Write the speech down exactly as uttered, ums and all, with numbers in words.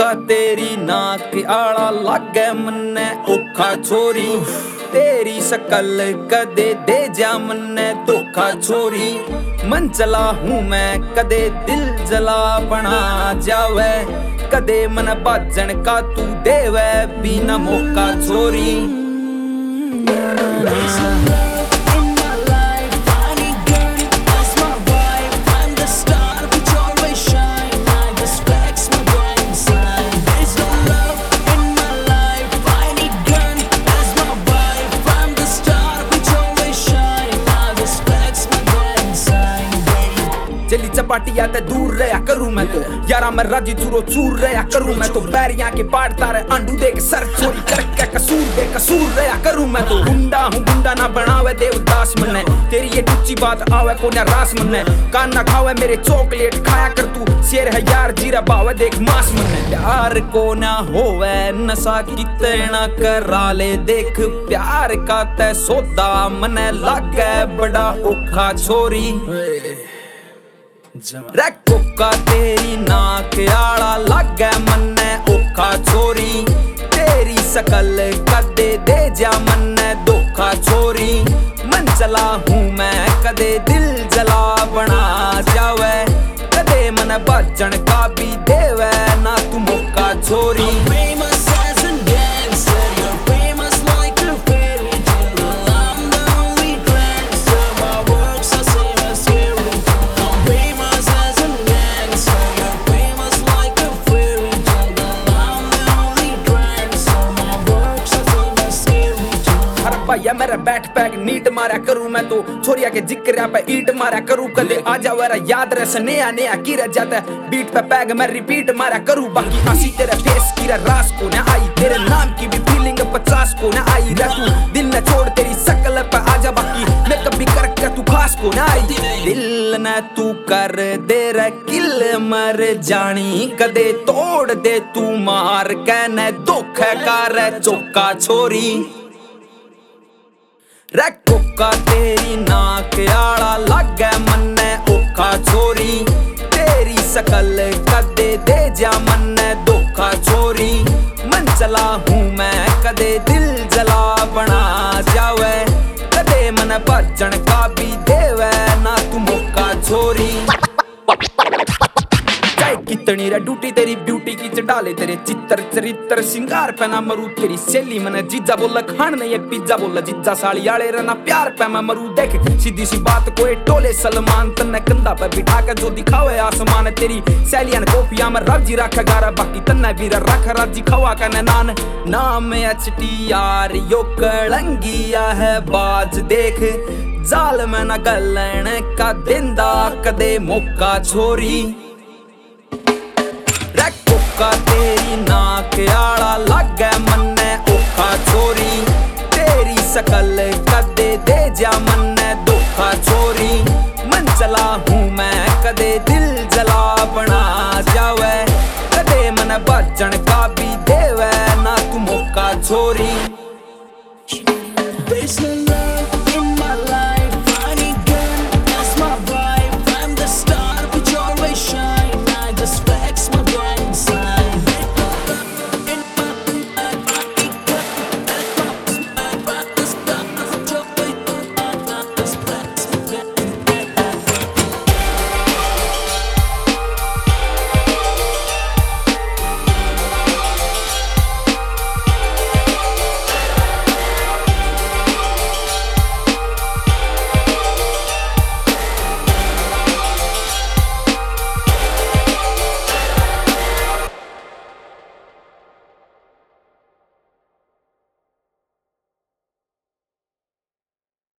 Coca तेरी नाक आला लागे मन्ने औखा छोरी। तेरी शकल कदे दे जा मन्ने धोखा छोरी। मन चला हूँ मैं कदे दिल जला बना जावे, कदे मन बाजन का तू देवे बिना मौका छोरी। जली चपाटिया ते दूर रहा करूँ मैं तो, यारा मैं राजी चूरो चूर रहा करूँ मैं तो। बैरियां के पाड़ता रहे अंडू दे के सर चोरी करके कसूर दे कसूर रहा करूँ मैं तो। गुंडा हूँ गुंडा ना बनावे देवदास मन्ने, तेरी ये टुच्ची बात आवे को ना रास मन्ने। कान ना खावे मेरे चॉकलेट खाया कर तू, शेर है यार जीरा बावे देख मास मन्ने। प्यार को ना होवे नशा कितना करा ले देख, प्यार का ते सौदा मने लागे बड़ा औखा छोरी। रे कोका तेरी नाक आला लागे मन्ने औखा छोरी। तेरी शकल कदे दे जा मन्ने धोखा छोरी। मन चला हूँ मैं कदे दिल जला बना जावे, कदे मन बाजन का भी देवे ना तू मौका छोरी। भैया मेरा बैट पैक नीट मारा करूँ मैं तो, छोरिया के जिक्र पे ईट मारा करूँ। कदे आ जाओ याद रहे नया नया की रह जाता है, बीट पे पैग मैं रिपीट मारा करूँ। बाकी आसी तेरे फेस की रास को ना आई, तेरे नाम की भी फीलिंग पचास को ना आई। रह तू दिल न छोड़ तेरी शकल पे आजा, बाकी मैं कभी करके तू खास को ना आई। दिल न तू कर दे रे किल मर जानी, कदे तोड़ दे तू मार के न धोखे कर चौका छोरी। रे कोका तेरी नाक आला लागे मन्ने औखा छोरी। तेरी शकल कदे दे जा मन्ने धोखा छोरी। मन चला हूँ मैं कदे दिल जला बना जावे, कदे मन बाजन का भी देवे ना तू मौका छोरी। कितनी रे ड्यूटी तेरी ब्यूटी की चढ़ाले तेरे चित्र चरित्र सिंगार पहना मरू। तेरी सहेली मने जीजा बोला खान नहीं है पिज्जा बोला जीजा साली आले रहना प्यार पे मैं मरू। देख सीधी सी बात कोई टोले सलमान तन्ने कंधा पे बिठा के जो दिखावे आसमान। तेरी सहेलियां कॉफिया में राजी रखा गारा, बाकी तन्ने भी रख राजी खवा का नान। नाम एच टी आर यो कलंगिया है बाज देख, जाल में न गलन का दिंदा कदे मौका छोरी। कोका तेरी नाक आला लागे मन्ने औखा छोरी। तेरी शकल कदे दे जा मन्ने धोखा छोरी। मन चला हूँ मैं कदे दिल जला बना जावे, कदे मन बाजन का भी देवे ना तू मौका छोरी।